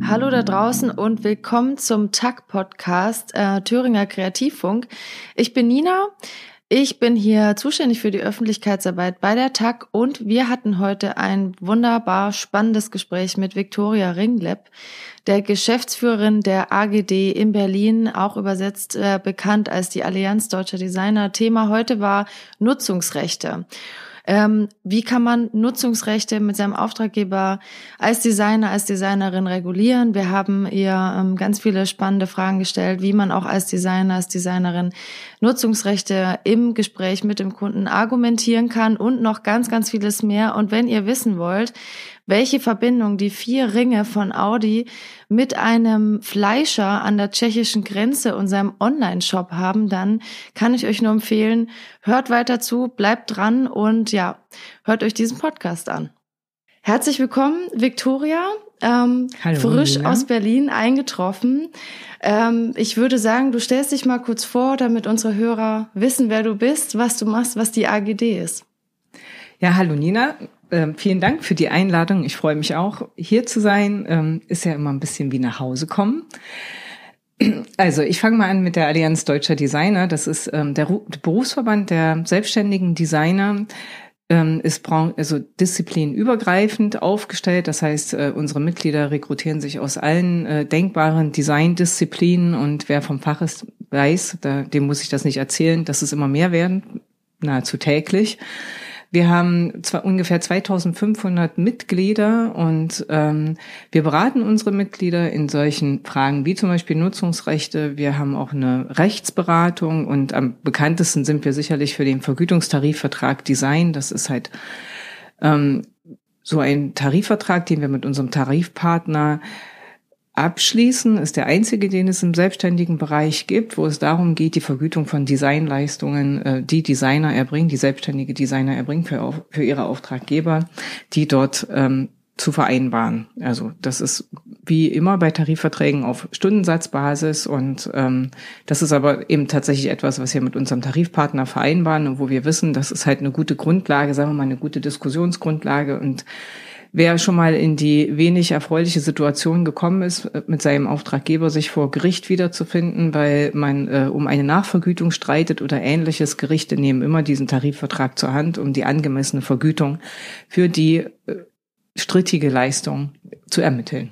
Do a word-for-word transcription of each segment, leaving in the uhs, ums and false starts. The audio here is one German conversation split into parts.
Hallo da draußen und willkommen zum T A C-Podcast äh, Thüringer Kreativfunk. Ich bin Nina, ich bin hier zuständig für die Öffentlichkeitsarbeit bei der T A C und wir hatten heute ein wunderbar spannendes Gespräch mit Viktoria Ringleb, der Geschäftsführerin der A G D in Berlin, auch übersetzt äh, bekannt als die Allianz Deutscher Designer. Thema heute war Nutzungsrechte. Ähm, wie kann man Nutzungsrechte mit seinem Auftraggeber als Designer, als Designerin regulieren? Wir haben ihr ähm, ganz viele spannende Fragen gestellt, wie man auch als Designer, als Designerin Nutzungsrechte im Gespräch mit dem Kunden argumentieren kann und noch ganz, ganz vieles mehr. Und wenn ihr wissen wollt, welche Verbindung die vier Ringe von Audi mit einem Fleischer an der tschechischen Grenze und seinem Online-Shop haben, dann kann ich euch nur empfehlen, hört weiter zu, bleibt dran und ja, hört euch diesen Podcast an. Herzlich willkommen, Viktoria, ähm, Hallo, frisch Nina. aus Berlin eingetroffen. Ähm, ich würde sagen, du stellst dich mal kurz vor, damit unsere Hörer wissen, wer du bist, was du machst, was die A G D ist. Ja, hallo Nina. Ähm, vielen Dank für die Einladung. Ich freue mich auch, hier zu sein. Ähm, ist ja immer ein bisschen wie nach Hause kommen. Also ich fange mal an mit der Allianz Deutscher Designer. Das ist ähm, der Ru- Berufsverband der selbstständigen Designer. Ähm, ist bra- also disziplinübergreifend aufgestellt. Das heißt, äh, unsere Mitglieder rekrutieren sich aus allen äh, denkbaren Designdisziplinen. Und wer vom Fach ist, weiß, da, dem muss ich das nicht erzählen, dass es immer mehr werden, nahezu täglich. Wir haben zwar ungefähr zweitausendfünfhundert Mitglieder und ähm, wir beraten unsere Mitglieder in solchen Fragen wie zum Beispiel Nutzungsrechte. Wir haben auch eine Rechtsberatung und am bekanntesten sind wir sicherlich für den Vergütungstarifvertrag Design. Das ist halt ähm, so ein Tarifvertrag, den wir mit unserem Tarifpartner abschließen, ist der einzige, den es im selbstständigen Bereich gibt, wo es darum geht, die Vergütung von Designleistungen, äh, die Designer erbringen, die selbstständige Designer erbringen für, für ihre Auftraggeber, die dort ähm, zu vereinbaren. Also das ist wie immer bei Tarifverträgen auf Stundensatzbasis und ähm, das ist aber eben tatsächlich etwas, was wir mit unserem Tarifpartner vereinbaren und wo wir wissen, das ist halt eine gute Grundlage, sagen wir mal eine gute Diskussionsgrundlage. Und wer schon mal in die wenig erfreuliche Situation gekommen ist, mit seinem Auftraggeber sich vor Gericht wiederzufinden, weil man äh, um eine Nachvergütung streitet oder ähnliches, Gerichte nehmen immer diesen Tarifvertrag zur Hand, um die angemessene Vergütung für die äh, strittige Leistung zu ermitteln.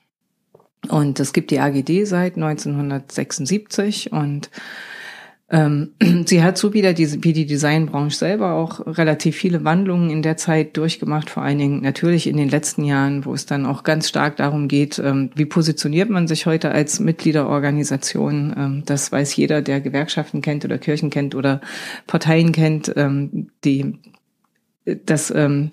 Und es gibt die A G D seit neunzehnhundertsechsundsiebzig und Ähm, sie hat so wie, der, wie die Designbranche selber auch relativ viele Wandlungen in der Zeit durchgemacht, vor allen Dingen natürlich in den letzten Jahren, wo es dann auch ganz stark darum geht, ähm, wie positioniert man sich heute als Mitgliederorganisation. Ähm, das weiß jeder, der Gewerkschaften kennt oder Kirchen kennt oder Parteien kennt, ähm, die das ähm,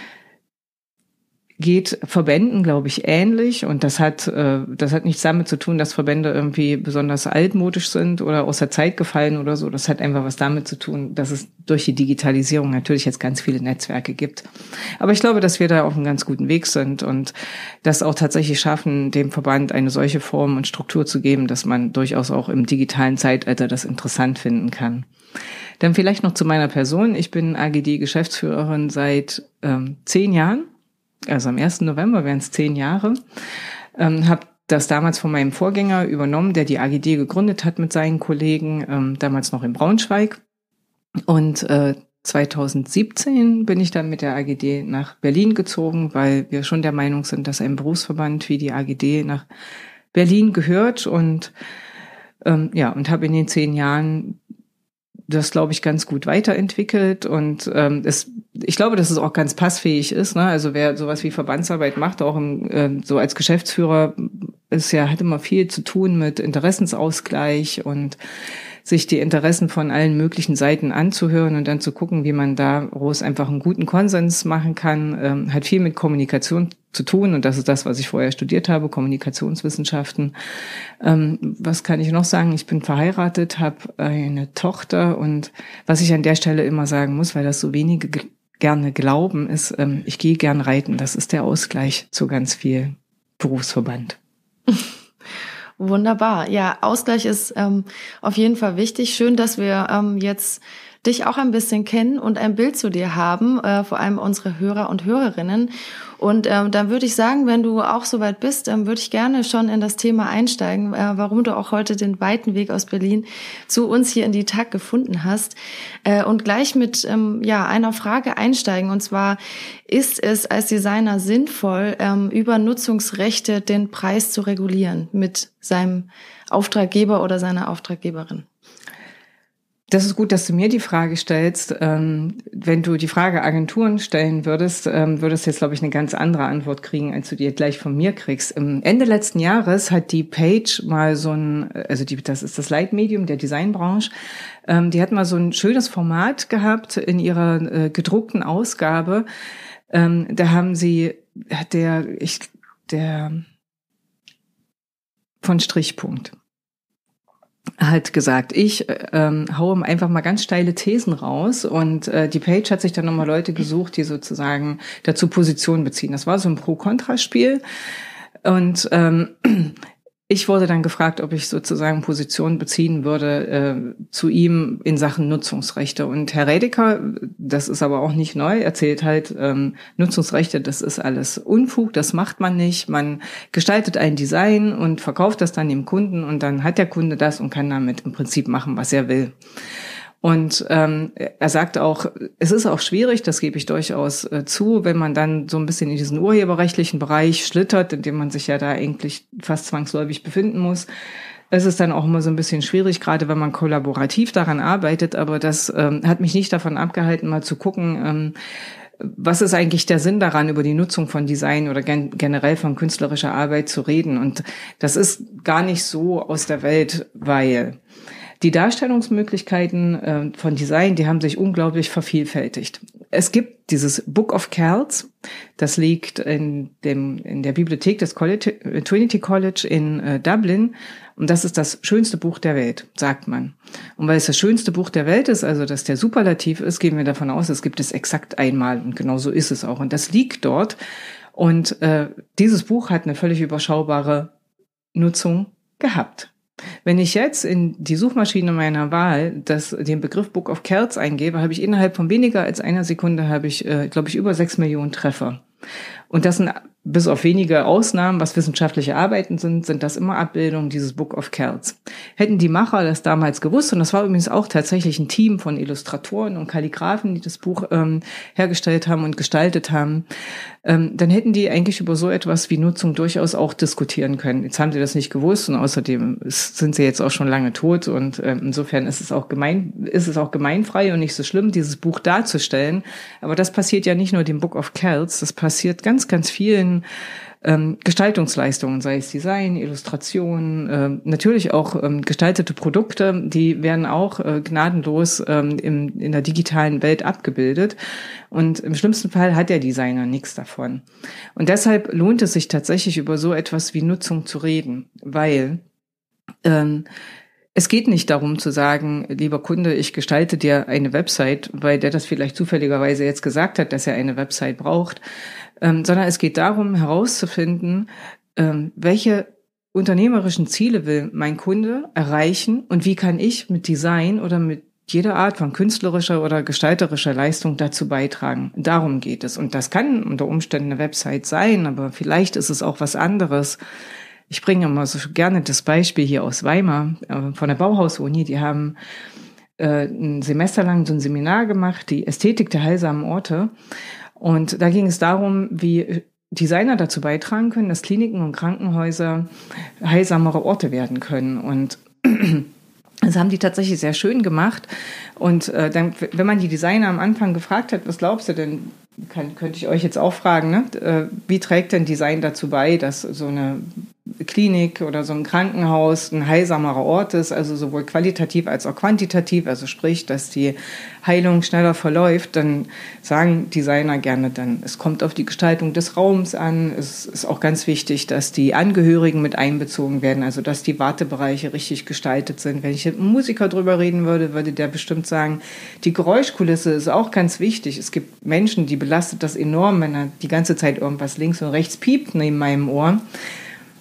geht Verbänden, glaube ich, ähnlich und das hat äh, das hat nichts damit zu tun, dass Verbände irgendwie besonders altmodisch sind oder aus der Zeit gefallen oder so. Das hat einfach was damit zu tun, dass es durch die Digitalisierung natürlich jetzt ganz viele Netzwerke gibt. Aber ich glaube, dass wir da auf einem ganz guten Weg sind und das auch tatsächlich schaffen, dem Verband eine solche Form und Struktur zu geben, dass man durchaus auch im digitalen Zeitalter das interessant finden kann. Dann vielleicht noch zu meiner Person. Ich bin A G D-Geschäftsführerin seit ähm, zehn Jahren. Also am ersten November wären es zehn Jahre, ähm, habe das damals von meinem Vorgänger übernommen, der die A G D gegründet hat mit seinen Kollegen, ähm, damals noch in Braunschweig. Und äh, zweitausendsiebzehn bin ich dann mit der A G D nach Berlin gezogen, weil wir schon der Meinung sind, dass ein Berufsverband wie die A G D nach Berlin gehört. Und ähm, ja, und habe in den zehn Jahren das, glaube ich, ganz gut weiterentwickelt und ähm, es, ich glaube, dass es auch ganz passfähig ist. Ne? Also wer sowas wie Verbandsarbeit macht, auch im, äh, so als Geschäftsführer, ist ja hat immer viel zu tun mit Interessensausgleich und sich die Interessen von allen möglichen Seiten anzuhören und dann zu gucken, wie man daraus einfach einen guten Konsens machen kann, ähm, hat viel mit Kommunikation zu tun und das ist das, was ich vorher studiert habe, Kommunikationswissenschaften. Ähm, was kann ich noch sagen? Ich bin verheiratet, habe eine Tochter und was ich an der Stelle immer sagen muss, weil das so wenige g- gerne glauben, ist, ähm, ich gehe gern reiten. Das ist der Ausgleich zu ganz viel Berufsverband. Wunderbar. Ja, Ausgleich ist ähm, auf jeden Fall wichtig. Schön, dass wir ähm, jetzt dich auch ein bisschen kennen und ein Bild zu dir haben, äh, vor allem unsere Hörer und Hörerinnen. Und ähm, dann würde ich sagen, wenn du auch soweit bist, ähm, würde ich gerne schon in das Thema einsteigen, äh, warum du auch heute den weiten Weg aus Berlin zu uns hier in die T A G gefunden hast. Äh, und gleich mit ähm, ja einer Frage einsteigen. Und zwar, ist es als Designer sinnvoll, ähm, über Nutzungsrechte den Preis zu regulieren mit seinem Auftraggeber oder seiner Auftraggeberin? Das ist gut, dass du mir die Frage stellst. Ähm, wenn du die Frage Agenturen stellen würdest, ähm, würdest du jetzt, glaube ich, eine ganz andere Antwort kriegen, als du die gleich von mir kriegst. Im Ende letzten Jahres hat die Page mal so ein, also die, das ist das Leitmedium der Designbranche, ähm, die hat mal so ein schönes Format gehabt in ihrer äh, gedruckten Ausgabe. Ähm, da haben sie, der, ich, der von Strichpunkt hat gesagt, ich ähm, haue einfach mal ganz steile Thesen raus und äh, die Page hat sich dann nochmal Leute gesucht, die sozusagen dazu Position beziehen. Das war so ein Pro-Kontra-Spiel und ähm, ich wurde dann gefragt, ob ich sozusagen Position beziehen würde äh, zu ihm in Sachen Nutzungsrechte. Und Herr Redeker, das ist aber auch nicht neu, erzählt halt, ähm, Nutzungsrechte, das ist alles Unfug, das macht man nicht. Man gestaltet ein Design und verkauft das dann dem Kunden und dann hat der Kunde das und kann damit im Prinzip machen, was er will. Und ähm, er sagt auch, es ist auch schwierig, das gebe ich durchaus äh, zu, wenn man dann so ein bisschen in diesen urheberrechtlichen Bereich schlittert, in dem man sich ja da eigentlich fast zwangsläufig befinden muss. Es ist dann auch immer so ein bisschen schwierig, gerade wenn man kollaborativ daran arbeitet, aber das ähm, hat mich nicht davon abgehalten, mal zu gucken, ähm, was ist eigentlich der Sinn daran, über die Nutzung von Design oder gen- generell von künstlerischer Arbeit zu reden. Und das ist gar nicht so aus der Welt, weil die Darstellungsmöglichkeiten äh, von Design, die haben sich unglaublich vervielfältigt. Es gibt dieses Book of Kells, das liegt in dem in der Bibliothek des College, Trinity College in äh, Dublin und das ist das schönste Buch der Welt, sagt man. Und weil es das schönste Buch der Welt ist, also dass der Superlativ ist, gehen wir davon aus, es gibt es exakt einmal und genau so ist es auch. Und das liegt dort und äh, dieses Buch hat eine völlig überschaubare Nutzung gehabt. Wenn ich jetzt in die Suchmaschine meiner Wahl das, den Begriff Book of Kells eingebe, habe ich innerhalb von weniger als einer Sekunde, habe ich, äh, glaube ich, über sechs Millionen Treffer. Und das sind, bis auf wenige Ausnahmen, was wissenschaftliche Arbeiten sind, sind das immer Abbildungen dieses Book of Kells. Hätten die Macher das damals gewusst, und das war übrigens auch tatsächlich ein Team von Illustratoren und Kalligraphen, die das Buch ähm, hergestellt haben und gestaltet haben, ähm, dann hätten die eigentlich über so etwas wie Nutzung durchaus auch diskutieren können. Jetzt haben sie das nicht gewusst und außerdem ist, sind sie jetzt auch schon lange tot und ähm, insofern ist es auch gemein, ist es auch gemeinfrei und nicht so schlimm, dieses Buch darzustellen. Aber das passiert ja nicht nur dem Book of Kells, das passiert ganz, ganz vielen ähm, Gestaltungsleistungen, sei es Design, Illustration, äh, natürlich auch ähm, gestaltete Produkte, die werden auch äh, gnadenlos ähm, im, in der digitalen Welt abgebildet. Und im schlimmsten Fall hat der Designer nichts davon. Und deshalb lohnt es sich tatsächlich über so etwas wie Nutzung zu reden, weil ähm, es geht nicht darum zu sagen, lieber Kunde, ich gestalte dir eine Website, weil der das vielleicht zufälligerweise jetzt gesagt hat, dass er eine Website braucht, ähm, sondern es geht darum herauszufinden, ähm, welche unternehmerischen Ziele will mein Kunde erreichen und wie kann ich mit Design oder mit jeder Art von künstlerischer oder gestalterischer Leistung dazu beitragen. Darum geht es. Und das kann unter Umständen eine Website sein, aber vielleicht ist es auch was anderes. Ich bringe immer so gerne das Beispiel hier aus Weimar äh, von der Bauhaus-Uni. Die haben äh, ein Semester lang so ein Seminar gemacht, die Ästhetik der heilsamen Orte. Und da ging es darum, wie Designer dazu beitragen können, dass Kliniken und Krankenhäuser heilsamere Orte werden können. Und das haben die tatsächlich sehr schön gemacht. Und äh, dann, wenn man die Designer am Anfang gefragt hat, was glaubst du denn, kann, könnte ich euch jetzt auch fragen, ne? Äh, wie trägt denn Design dazu bei, dass so eine Klinik oder so ein Krankenhaus ein heilsamerer Ort ist, also sowohl qualitativ als auch quantitativ, also sprich, dass die Heilung schneller verläuft, dann sagen Designer gerne dann, es kommt auf die Gestaltung des Raums an, es ist auch ganz wichtig, dass die Angehörigen mit einbezogen werden, also dass die Wartebereiche richtig gestaltet sind. Wenn ich mit einem Musiker drüber reden würde, würde der bestimmt sagen, die Geräuschkulisse ist auch ganz wichtig. Es gibt Menschen, die belastet das enorm, wenn er die ganze Zeit irgendwas links und rechts piept neben meinem Ohr.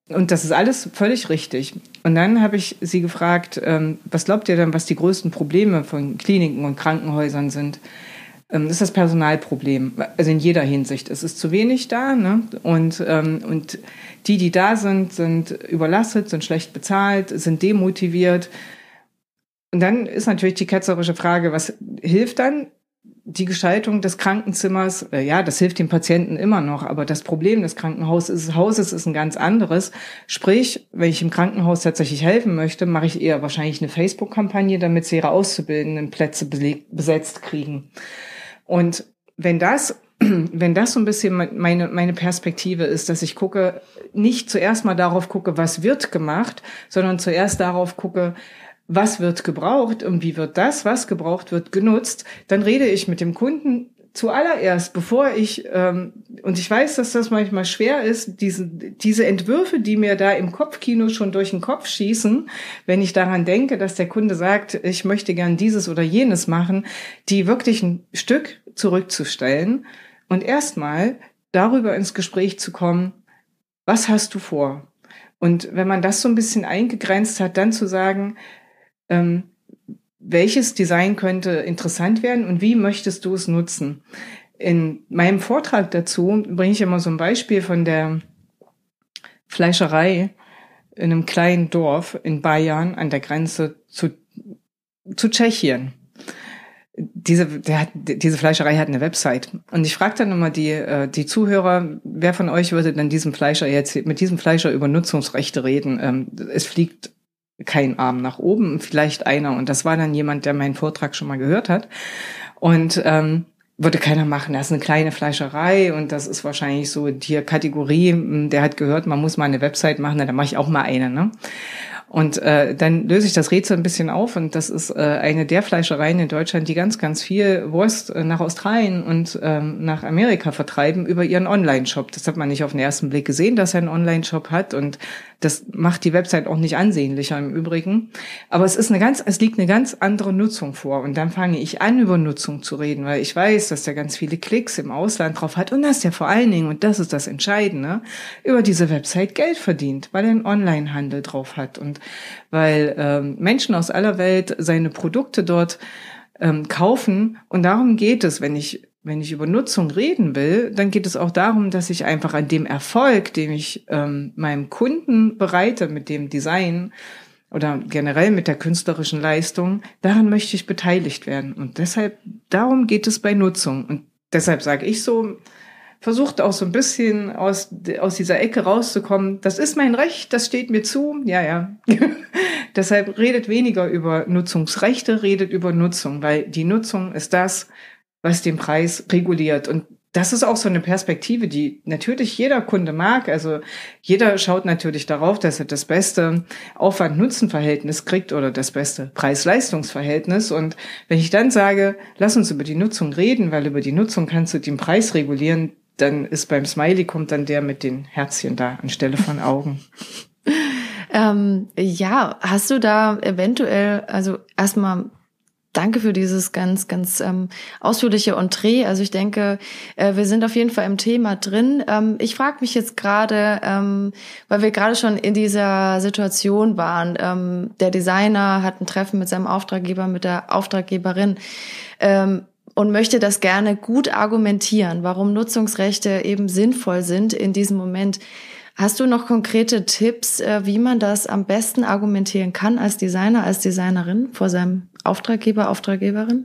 Und das ist alles völlig richtig. Und dann habe ich sie gefragt, ähm, was glaubt ihr denn, was die größten Probleme von Kliniken und Krankenhäusern sind? Ähm, das ist das Personalproblem. Also in jeder Hinsicht. Es ist zu wenig da, ne? Und, ähm, und die, die da sind, sind überlastet, sind schlecht bezahlt, sind demotiviert. Und dann ist natürlich die ketzerische Frage, was hilft dann? Die Gestaltung des Krankenzimmers, äh, ja, das hilft dem Patienten immer noch, aber das Problem des Krankenhauses Hauses ist ein ganz anderes. Sprich, wenn ich im Krankenhaus tatsächlich helfen möchte, mache ich eher wahrscheinlich eine Facebook-Kampagne, damit sie ihre Auszubildenden Plätze beleg- besetzt kriegen. Und wenn das, wenn das so ein bisschen meine, meine Perspektive ist, dass ich gucke, nicht zuerst mal darauf gucke, was wird gemacht, sondern zuerst darauf gucke, was wird gebraucht und wie wird das, was gebraucht wird, genutzt, dann rede ich mit dem Kunden zuallererst, bevor ich, ähm, und ich weiß, dass das manchmal schwer ist, diese, diese Entwürfe, die mir da im Kopfkino schon durch den Kopf schießen, wenn ich daran denke, dass der Kunde sagt, ich möchte gern dieses oder jenes machen, die wirklich ein Stück zurückzustellen und erstmal darüber ins Gespräch zu kommen, was hast du vor? Und wenn man das so ein bisschen eingegrenzt hat, dann zu sagen, ähm, welches Design könnte interessant werden und wie möchtest du es nutzen? In meinem Vortrag dazu bringe ich immer so ein Beispiel von der Fleischerei in einem kleinen Dorf in Bayern an der Grenze zu, zu Tschechien. Diese, der hat, diese Fleischerei hat eine Website. Und ich frage dann immer die, die Zuhörer, wer von euch würde denn diesem Fleischer jetzt, mit diesem Fleischer über Nutzungsrechte reden? Es fliegt kein Arm nach oben, vielleicht einer. Und das war dann jemand, der meinen Vortrag schon mal gehört hat. Und ähm, würde keiner machen. Das ist eine kleine Fleischerei und das ist wahrscheinlich so die Kategorie, der hat gehört, man muss mal eine Website machen, na, dann mache ich auch mal eine, ne? Und äh, dann löse ich das Rätsel ein bisschen auf und das ist äh, eine der Fleischereien in Deutschland, die ganz, ganz viel Wurst äh, nach Australien und ähm, nach Amerika vertreiben über ihren Online-Shop. Das hat man nicht auf den ersten Blick gesehen, dass er einen Online-Shop hat und das macht die Website auch nicht ansehnlicher im Übrigen. Aber es ist eine ganz, es liegt eine ganz andere Nutzung vor und dann fange ich an, über Nutzung zu reden, weil ich weiß, dass der ganz viele Klicks im Ausland drauf hat und dass der vor allen Dingen, und das ist das Entscheidende, über diese Website Geld verdient, weil er einen Online-Handel drauf hat und weil ähm, Menschen aus aller Welt seine Produkte dort ähm, kaufen. Und darum geht es, wenn ich wenn ich über Nutzung reden will, dann geht es auch darum, dass ich einfach an dem Erfolg, den ich ähm, meinem Kunden bereite mit dem Design oder generell mit der künstlerischen Leistung, daran möchte ich beteiligt werden. Und deshalb, darum geht es bei Nutzung. Und deshalb sage ich so, versucht auch so ein bisschen aus, aus dieser Ecke rauszukommen. Das ist mein Recht, das steht mir zu. Ja, ja. Deshalb redet weniger über Nutzungsrechte, redet über Nutzung, weil die Nutzung ist das, was den Preis reguliert. Und das ist auch so eine Perspektive, die natürlich jeder Kunde mag. Also jeder schaut natürlich darauf, dass er das beste Aufwand-Nutzen-Verhältnis kriegt oder das beste Preis-Leistungs-Verhältnis. Und wenn ich dann sage, lass uns über die Nutzung reden, weil über die Nutzung kannst du den Preis regulieren, dann ist beim Smiley kommt dann der mit den Herzchen da anstelle von Augen. ähm, ja, hast du da eventuell, also erstmal danke für dieses ganz, ganz ähm, ausführliche Entree. Also ich denke, äh, wir sind auf jeden Fall im Thema drin. Ähm, ich frage mich jetzt gerade, ähm, weil wir gerade schon in dieser Situation waren, ähm, der Designer hat ein Treffen mit seinem Auftraggeber, mit der Auftraggeberin ähm, und möchte das gerne gut argumentieren, warum Nutzungsrechte eben sinnvoll sind in diesem Moment. Hast du noch konkrete Tipps, wie man das am besten argumentieren kann als Designer, als Designerin vor seinem Auftraggeber, Auftraggeberin?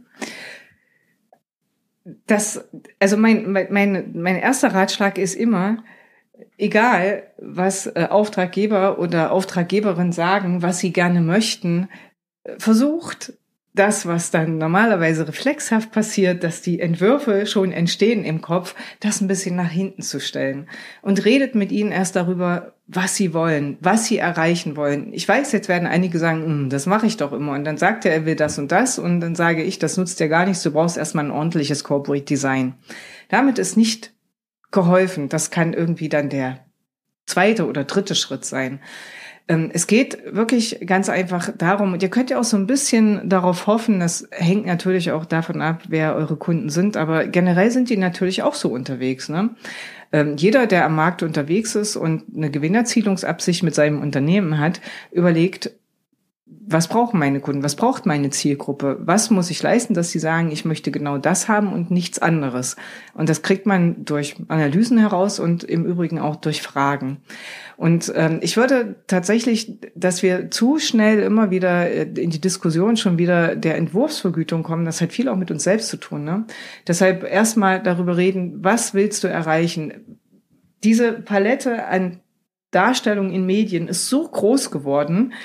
Das, also mein, mein, mein erster Ratschlag ist immer, egal was Auftraggeber oder Auftraggeberin sagen, was sie gerne möchten, versucht das, was dann normalerweise reflexhaft passiert, dass die Entwürfe schon entstehen im Kopf, das ein bisschen nach hinten zu stellen. Und redet mit ihnen erst darüber, was sie wollen, was sie erreichen wollen. Ich weiß, jetzt werden einige sagen, das mache ich doch immer. Und dann sagt er, er will das und das. Und dann sage ich, das nutzt dir gar nichts. Du brauchst erstmal ein ordentliches Corporate Design. Damit ist nicht geholfen. Das kann irgendwie dann der zweite oder dritte Schritt sein. Es geht wirklich ganz einfach darum, und ihr könnt ja auch so ein bisschen darauf hoffen, das hängt natürlich auch davon ab, wer eure Kunden sind, aber generell sind die natürlich auch so unterwegs, ne? Ähm, jeder, der am Markt unterwegs ist und eine Gewinnerzielungsabsicht mit seinem Unternehmen hat, überlegt, was brauchen meine Kunden, was braucht meine Zielgruppe, was muss ich leisten, dass sie sagen, ich möchte genau das haben und nichts anderes. Und das kriegt man durch Analysen heraus und im Übrigen auch durch Fragen. Und ähm, ich würde tatsächlich, dass wir zu schnell immer wieder in die Diskussion schon wieder der Entwurfsvergütung kommen, das hat viel auch mit uns selbst zu tun, ne? Deshalb erstmal darüber reden, was willst du erreichen? Diese Palette an Darstellungen in Medien ist so groß geworden,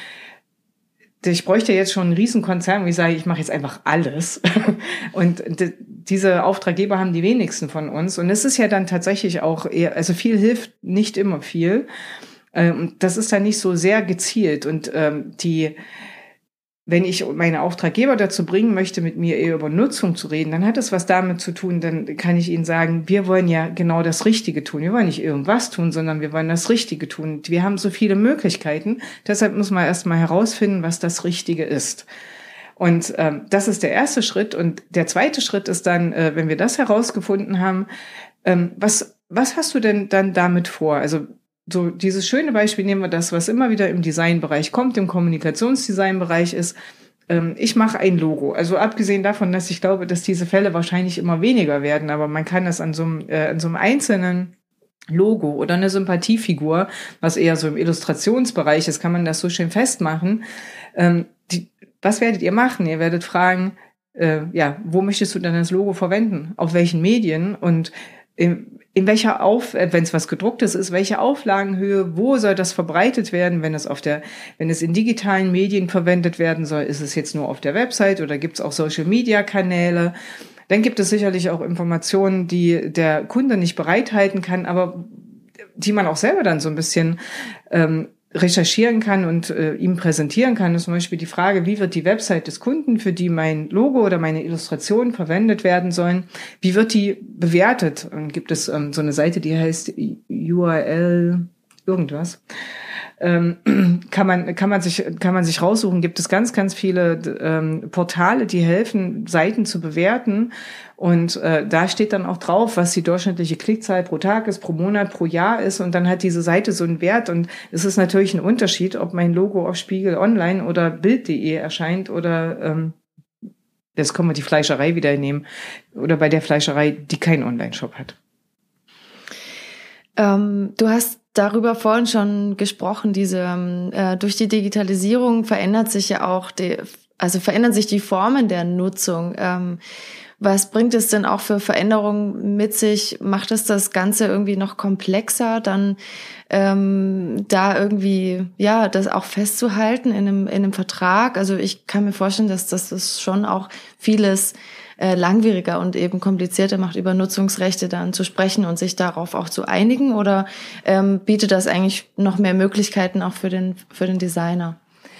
ich bräuchte jetzt schon einen Riesenkonzern, wo ich sage, ich mache jetzt einfach alles. Und d- diese Auftraggeber haben die wenigsten von uns. Und es ist ja dann tatsächlich auch eher, also viel hilft nicht immer viel. Und das ist dann nicht so sehr gezielt. Und ähm, die, wenn ich meine Auftraggeber dazu bringen möchte, mit mir eher über Nutzung zu reden, dann hat es was damit zu tun, dann kann ich ihnen sagen, wir wollen ja genau das Richtige tun. Wir wollen nicht irgendwas tun, sondern wir wollen das Richtige tun. Wir haben so viele Möglichkeiten. Deshalb muss man erstmal herausfinden, was das Richtige ist. Und ähm, das ist der erste Schritt. Und der zweite Schritt ist dann, äh, wenn wir das herausgefunden haben, ähm, was, was hast du denn dann damit vor? Also so dieses schöne Beispiel nehmen wir das, was immer wieder im Designbereich kommt, im Kommunikationsdesignbereich ist, ähm, ich mache ein Logo. Also abgesehen davon, dass ich glaube, dass diese Fälle wahrscheinlich immer weniger werden, aber man kann das an so einem, äh, an so einem einzelnen Logo oder eine Sympathiefigur, was eher so im Illustrationsbereich ist, kann man das so schön festmachen. Ähm, die, was werdet ihr machen? Ihr werdet fragen, äh, ja, wo möchtest du denn das Logo verwenden? Auf welchen Medien? Und in, in welcher Auf, wenn es was gedrucktes ist, welche Auflagenhöhe, wo soll das verbreitet werden, wenn es auf der, wenn es in digitalen Medien verwendet werden soll, ist es jetzt nur auf der Website oder gibt es auch Social Media Kanäle? Dann gibt es sicherlich auch Informationen, die der Kunde nicht bereithalten kann, aber die man auch selber dann so ein bisschen ähm, recherchieren kann und äh, ihm präsentieren kann. Das ist zum Beispiel die Frage, wie wird die Website des Kunden, für die mein Logo oder meine Illustrationen verwendet werden sollen, wie wird die bewertet? Und gibt es ähm, so eine Seite, die heißt U R L irgendwas. Ähm, kann man kann man sich kann man sich raussuchen, gibt es ganz ganz viele ähm, Portale, die helfen, Seiten zu bewerten, und äh, da steht dann auch drauf, was die durchschnittliche Klickzahl pro Tag ist, pro Monat, pro Jahr ist, und dann hat diese Seite so einen Wert, und es ist natürlich ein Unterschied, ob mein Logo auf Spiegel Online oder Bild punkt de erscheint oder ähm, jetzt können wir die Fleischerei wieder nehmen, oder bei der Fleischerei, die keinen Online-Shop hat. Ähm, du hast darüber vorhin schon gesprochen, diese äh, durch die Digitalisierung verändert sich ja auch die, also verändern sich die Formen der Nutzung. Ähm, was bringt es denn auch für Veränderungen mit sich? Macht es das Ganze irgendwie noch komplexer, dann ähm, da irgendwie ja das auch festzuhalten in einem in einem Vertrag? Also ich kann mir vorstellen, dass das ist schon auch vieles äh, langwieriger und eben komplizierter macht, über Nutzungsrechte dann zu sprechen und sich darauf auch zu einigen, oder ähm, bietet das eigentlich noch mehr Möglichkeiten auch für den für den Designer?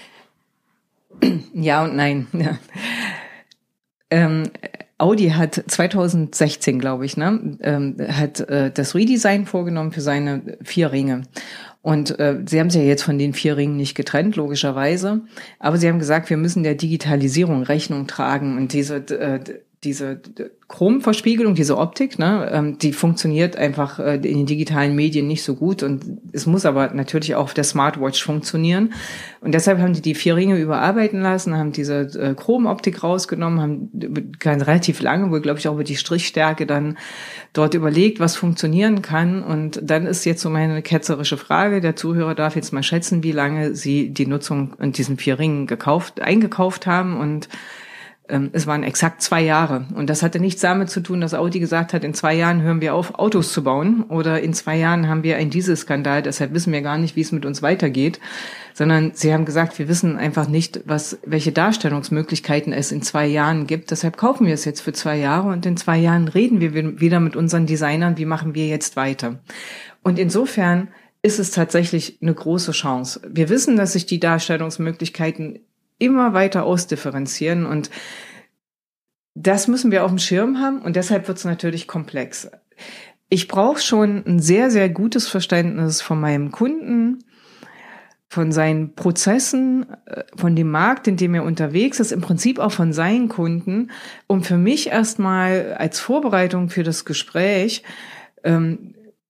Ja und nein. Ja. Ähm, Audi hat zwanzig sechzehn, glaube ich, ne, ähm, hat äh, das Redesign vorgenommen für seine vier Ringe. Und äh, sie haben sich ja jetzt von den vier Ringen nicht getrennt, logischerweise. Aber sie haben gesagt, wir müssen der Digitalisierung Rechnung tragen. Und diese äh, diese Chromverspiegelung, diese Optik, ne, ähm, die funktioniert einfach äh, in den digitalen Medien nicht so gut. Und es muss aber natürlich auch auf der Smartwatch funktionieren. Und deshalb haben die die vier Ringe überarbeiten lassen, haben diese äh, Chromoptik rausgenommen, haben ganz relativ lange, wohl glaube ich auch über die Strichstärke dann dort überlegt, was funktionieren kann. Und dann ist jetzt so meine ketzerische Frage, der Zuhörer darf jetzt mal schätzen, wie lange sie die Nutzung in diesen vier Ringen gekauft, eingekauft haben. Und es waren exakt zwei Jahre. Und das hatte nichts damit zu tun, dass Audi gesagt hat, in zwei Jahren hören wir auf, Autos zu bauen, oder in zwei Jahren haben wir einen Dieselskandal, deshalb wissen wir gar nicht, wie es mit uns weitergeht, sondern sie haben gesagt, wir wissen einfach nicht, was, welche Darstellungsmöglichkeiten es in zwei Jahren gibt. Deshalb kaufen wir es jetzt für zwei Jahre und in zwei Jahren reden wir wieder mit unseren Designern, wie machen wir jetzt weiter. Und insofern ist es tatsächlich eine große Chance. Wir wissen, dass sich die Darstellungsmöglichkeiten immer weiter ausdifferenzieren, und das müssen wir auf dem Schirm haben, und deshalb wird es natürlich komplex. Ich brauche schon ein sehr, sehr gutes Verständnis von meinem Kunden, von seinen Prozessen, von dem Markt, in dem er unterwegs ist, im Prinzip auch von seinen Kunden, um für mich erstmal als Vorbereitung für das Gespräch ähm,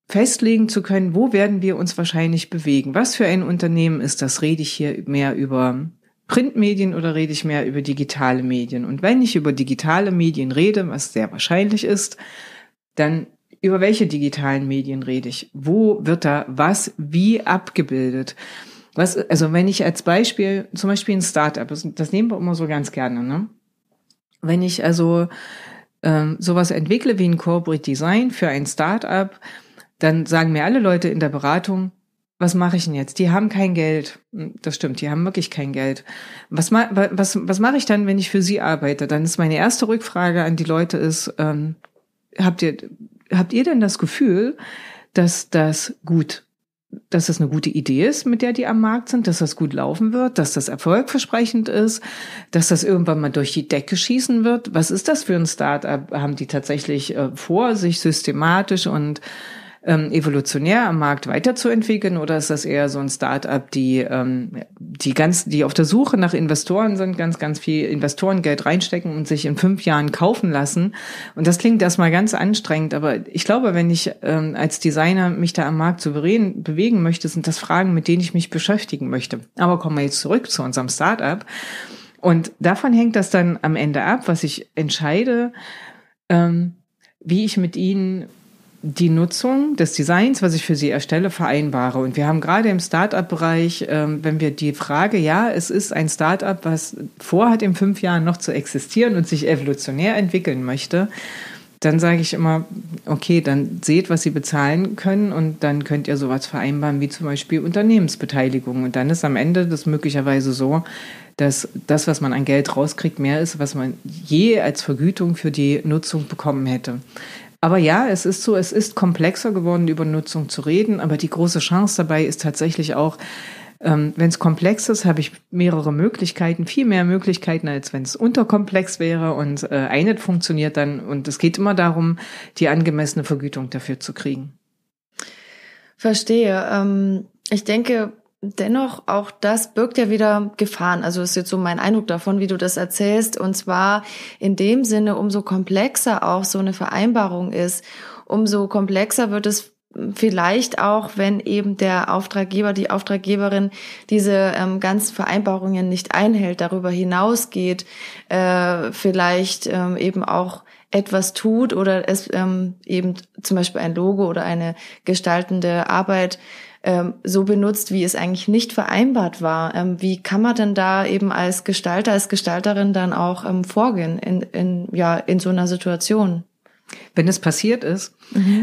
festlegen zu können, wo werden wir uns wahrscheinlich bewegen? Was für ein Unternehmen ist das? Rede ich hier mehr über Printmedien oder rede ich mehr über digitale Medien? Und wenn ich über digitale Medien rede, was sehr wahrscheinlich ist, dann über welche digitalen Medien rede ich? Wo wird da was wie abgebildet? Was, also wenn ich als Beispiel, zum Beispiel ein Startup, das, das nehmen wir immer so ganz gerne, ne? Wenn ich also ähm, sowas entwickle wie ein Corporate Design für ein Startup, dann sagen mir alle Leute in der Beratung, was mache ich denn jetzt? Die haben kein Geld. Das stimmt, die haben wirklich kein Geld. Was, ma- was, was mache ich dann, wenn ich für sie arbeite? Dann ist meine erste Rückfrage an die Leute ist, ähm, habt ihr, habt ihr denn das Gefühl, dass das gut, dass das eine gute Idee ist, mit der die am Markt sind, dass das gut laufen wird, dass das erfolgversprechend ist, dass das irgendwann mal durch die Decke schießen wird? Was ist das für ein Start-up? Haben die tatsächlich äh, vor, sich systematisch und ähm, evolutionär am Markt weiterzuentwickeln, oder ist das eher so ein Start-up, die ähm, die ganz, die auf der Suche nach Investoren sind, ganz, ganz viel Investorengeld reinstecken und sich in fünf Jahren kaufen lassen? Und das klingt erstmal ganz anstrengend, aber ich glaube, wenn ich ähm, als Designer mich da am Markt souverän bewegen möchte, sind das Fragen, mit denen ich mich beschäftigen möchte. Aber kommen wir jetzt zurück zu unserem Start-up. Und davon hängt das dann am Ende ab, was ich entscheide, ähm, wie ich mit ihnen die Nutzung des Designs, was ich für sie erstelle, vereinbare. Und wir haben gerade im Start-up-Bereich, ähm, wenn wir die Frage, ja, es ist ein Start-up, was vorhat, in fünf Jahren noch zu existieren und sich evolutionär entwickeln möchte, dann sage ich immer, okay, dann seht, was sie bezahlen können und dann könnt ihr sowas vereinbaren wie zum Beispiel Unternehmensbeteiligung. Und dann ist am Ende das möglicherweise so, dass das, was man an Geld rauskriegt, mehr ist, was man je als Vergütung für die Nutzung bekommen hätte. Aber ja, es ist so, es ist komplexer geworden, über Nutzung zu reden, aber die große Chance dabei ist tatsächlich auch, ähm, wenn es komplex ist, habe ich mehrere Möglichkeiten, viel mehr Möglichkeiten, als wenn es unterkomplex wäre und äh, eine funktioniert dann. Und es geht immer darum, die angemessene Vergütung dafür zu kriegen. Verstehe. Ähm, ich denke, dennoch, auch das birgt ja wieder Gefahren. Also ist jetzt so mein Eindruck davon, wie du das erzählst. Und zwar in dem Sinne, umso komplexer auch so eine Vereinbarung ist, umso komplexer wird es vielleicht auch, wenn eben der Auftraggeber, die Auftraggeberin diese ähm, ganzen Vereinbarungen nicht einhält, darüber hinausgeht, äh, vielleicht ähm, eben auch etwas tut oder es ähm, eben zum Beispiel ein Logo oder eine gestaltende Arbeit ähm, so benutzt, wie es eigentlich nicht vereinbart war. Ähm, wie kann man denn da eben als Gestalter, als Gestalterin dann auch ähm, vorgehen in, in, ja, in so einer Situation? Wenn es passiert ist, mhm.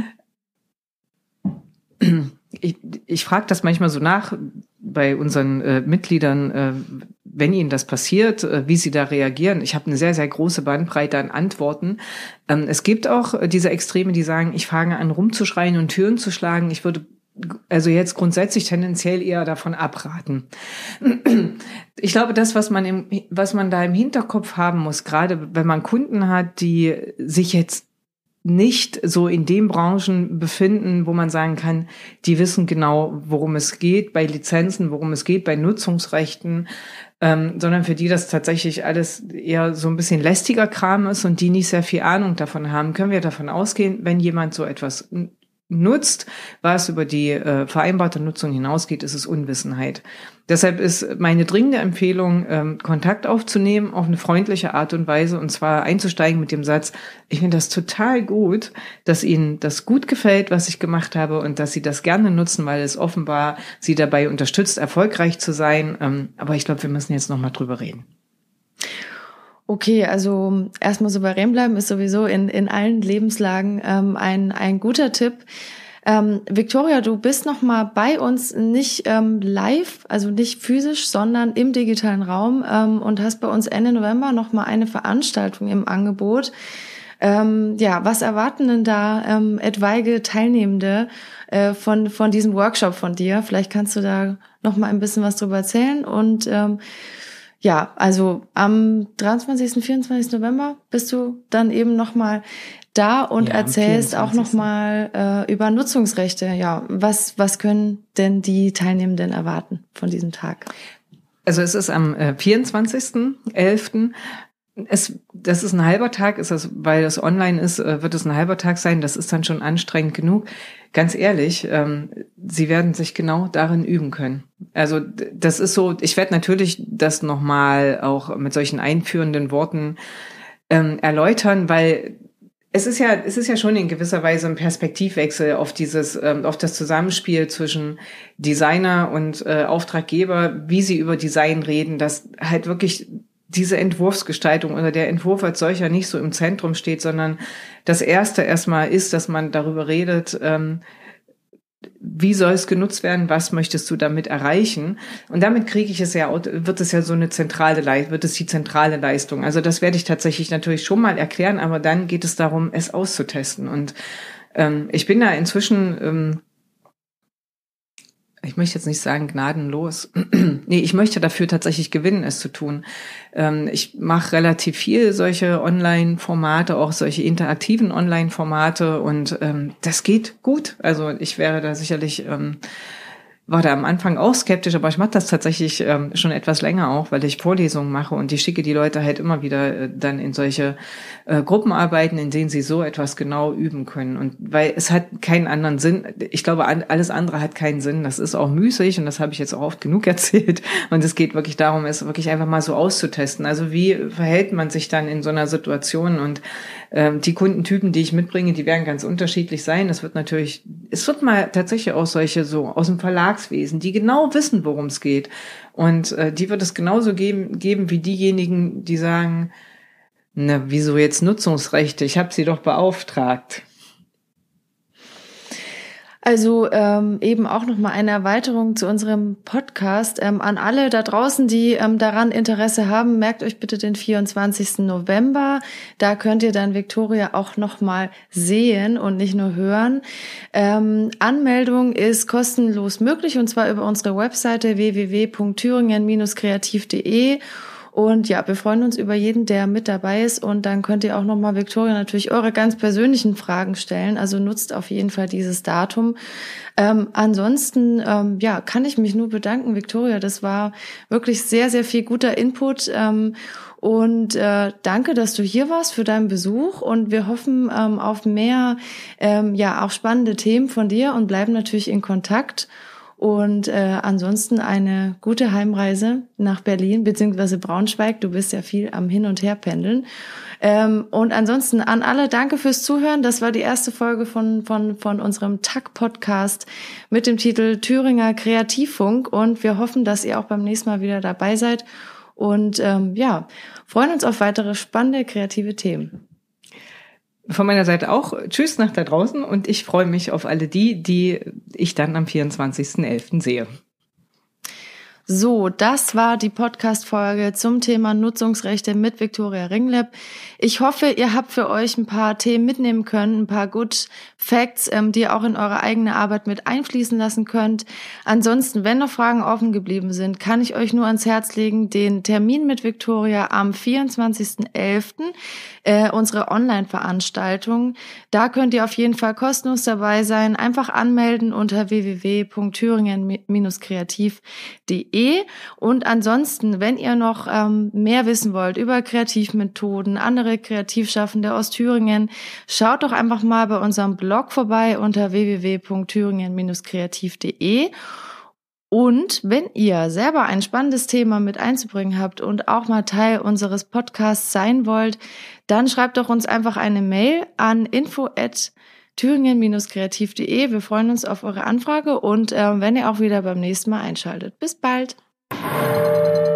ich, ich frage das manchmal so nach bei unseren äh, Mitgliedern, äh, wenn ihnen das passiert, äh, wie sie da reagieren. Ich habe eine sehr, sehr große Bandbreite an Antworten. Ähm, es gibt auch äh, diese Extreme, die sagen, ich fange an rumzuschreien und Türen zu schlagen. Ich würde also jetzt grundsätzlich tendenziell eher davon abraten. Ich glaube, das, was man im, was man da im Hinterkopf haben muss, gerade wenn man Kunden hat, die sich jetzt nicht so in den Branchen befinden, wo man sagen kann, die wissen genau, worum es geht, bei Lizenzen, worum es geht, bei Nutzungsrechten, ähm, sondern für die das tatsächlich alles eher so ein bisschen lästiger Kram ist und die nicht sehr viel Ahnung davon haben, können wir davon ausgehen, wenn jemand so etwas nutzt, was über die äh, vereinbarte Nutzung hinausgeht, ist es Unwissenheit. Deshalb ist meine dringende Empfehlung, ähm, Kontakt aufzunehmen auf eine freundliche Art und Weise, und zwar einzusteigen mit dem Satz, ich finde das total gut, dass Ihnen das gut gefällt, was ich gemacht habe, und dass Sie das gerne nutzen, weil es offenbar Sie dabei unterstützt, erfolgreich zu sein. Ähm, aber ich glaube, wir müssen jetzt noch mal drüber reden. Okay, also erstmal souverän bleiben ist sowieso in in allen Lebenslagen ähm, ein ein guter Tipp. Ähm, Victoria, du bist noch mal bei uns, nicht ähm, live, also nicht physisch, sondern im digitalen Raum ähm, und hast bei uns Ende November noch mal eine Veranstaltung im Angebot. Ähm, ja, was erwarten denn da ähm, etwaige Teilnehmende äh, von von diesem Workshop von dir? Vielleicht kannst du da noch mal ein bisschen was drüber erzählen und ähm, ja, also am dreiundzwanzigsten, vierundzwanzigsten November bist du dann eben nochmal da und ja, erzählst auch nochmal äh, über Nutzungsrechte. Ja, was was können denn die Teilnehmenden erwarten von diesem Tag? Also es ist am äh, vierundzwanzigsten elften Es, das ist ein halber Tag, ist das, weil das online ist, wird es ein halber Tag sein. Das ist dann schon anstrengend genug. Ganz ehrlich, ähm, Sie werden sich genau darin üben können. Also das ist so, ich werde natürlich das nochmal auch mit solchen einführenden Worten ähm, erläutern, weil es ist ja, es ist ja schon in gewisser Weise ein Perspektivwechsel auf dieses, ähm, auf das Zusammenspiel zwischen Designer und äh, Auftraggeber, wie sie über Design reden, dass halt wirklich diese Entwurfsgestaltung oder der Entwurf als solcher nicht so im Zentrum steht, sondern das Erste erstmal ist, dass man darüber redet, ähm, wie soll es genutzt werden, was möchtest du damit erreichen? Und damit kriege ich es ja, wird es ja so eine zentrale Leistung, wird es die zentrale Leistung. Also das werde ich tatsächlich natürlich schon mal erklären, aber dann geht es darum, es auszutesten. Und ähm, ich bin da inzwischen, ähm, ich möchte jetzt nicht sagen gnadenlos. Nee, ich möchte dafür tatsächlich gewinnen, es zu tun. Ähm, ich mache relativ viel solche Online-Formate, auch solche interaktiven Online-Formate und ähm, das geht gut. Also ich wäre da sicherlich, ähm, war da am Anfang auch skeptisch, aber ich mache das tatsächlich ähm, schon etwas länger auch, weil ich Vorlesungen mache und die schicke die Leute halt immer wieder äh, dann in solche äh, Gruppenarbeiten, in denen sie so etwas genau üben können. Und weil es hat keinen anderen Sinn. Ich glaube, an, alles andere hat keinen Sinn. Das ist auch müßig und das habe ich jetzt auch oft genug erzählt. Und es geht wirklich darum, es wirklich einfach mal so auszutesten. Also wie verhält man sich dann in so einer Situation? Und ähm, die Kundentypen, die ich mitbringe, die werden ganz unterschiedlich sein. Es wird natürlich, es wird mal tatsächlich auch solche so aus dem Verlagswesen, die genau wissen, worum es geht. Und äh, die wird es genauso geben, geben wie diejenigen, die sagen, na, wieso jetzt Nutzungsrechte? Ich habe sie doch beauftragt. Also ähm, eben auch nochmal eine Erweiterung zu unserem Podcast. Ähm, an alle da draußen, die ähm, daran Interesse haben, merkt euch bitte den vierundzwanzigsten November. Da könnt ihr dann Viktoria auch nochmal sehen und nicht nur hören. Ähm, Anmeldung ist kostenlos möglich und zwar über unsere Webseite w w w punkt thüringen Bindestrich kreativ punkt de. Und ja, wir freuen uns über jeden, der mit dabei ist. Und dann könnt ihr auch nochmal, Viktoria, natürlich eure ganz persönlichen Fragen stellen. Also nutzt auf jeden Fall dieses Datum. Ähm, ansonsten, ähm, ja, kann ich mich nur bedanken, Viktoria. Das war wirklich sehr, sehr viel guter Input. Ähm, und äh, danke, dass du hier warst für deinen Besuch. Und wir hoffen ähm, auf mehr, ähm, ja, auch spannende Themen von dir und bleiben natürlich in Kontakt. Und äh, ansonsten eine gute Heimreise nach Berlin beziehungsweise Braunschweig. Du bist ja viel am Hin- und Herpendeln. Ähm, und ansonsten an alle, danke fürs Zuhören. Das war die erste Folge von von von unserem T A C-Podcast mit dem Titel Thüringer Kreativfunk. Und wir hoffen, dass ihr auch beim nächsten Mal wieder dabei seid. Und ähm, ja, freuen uns auf weitere spannende kreative Themen. Von meiner Seite auch Tschüss nach da draußen und ich freue mich auf alle die, die ich dann am vierundzwanzigsten elften sehe. So, das war die Podcast-Folge zum Thema Nutzungsrechte mit Viktoria Ringleb. Ich hoffe, ihr habt für euch ein paar Themen mitnehmen können, ein paar Good Facts, ähm, die ihr auch in eure eigene Arbeit mit einfließen lassen könnt. Ansonsten, wenn noch Fragen offen geblieben sind, kann ich euch nur ans Herz legen, den Termin mit Viktoria am vierundzwanzigsten elften Äh, unsere Online-Veranstaltung. Da könnt ihr auf jeden Fall kostenlos dabei sein. Einfach anmelden unter w w w punkt thüringen Bindestrich kreativ punkt de. Und ansonsten, wenn ihr noch ähm, mehr wissen wollt über Kreativmethoden, andere Kreativschaffende aus Thüringen, schaut doch einfach mal bei unserem Blog vorbei unter w w w punkt thüringen Bindestrich kreativ punkt de. Und wenn ihr selber ein spannendes Thema mit einzubringen habt und auch mal Teil unseres Podcasts sein wollt, dann schreibt doch uns einfach eine Mail an info at thüringen Bindestrich kreativ punkt de. Wir freuen uns auf eure Anfrage und äh, wenn ihr auch wieder beim nächsten Mal einschaltet. Bis bald!